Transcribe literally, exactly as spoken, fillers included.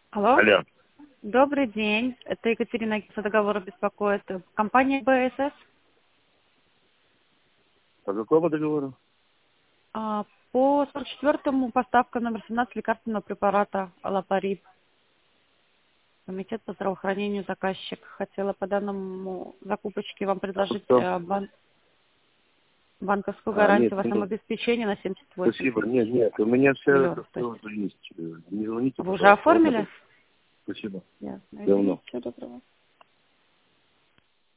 Алло. Алло. Добрый день. Это Екатерина Агентство договора беспокоит. Компания БСС. По какому договору? А, По сорок четвёртому поставка номер семнадцать лекарственного препарата Алапарип. Комитет по здравоохранению заказчик. Хотела по данному закупочке вам предложить Что? э, бан- банковскую А, гарантию нет, вашему нет. обеспечению на семьдесят восемь Спасибо. тысяч Нет, нет, у меня все это миллионов. То все есть уже есть. Не звоните, вы уже пожалуйста. Ладно? оформили? Спасибо. Ясно. Давно. Извините, всего доброго.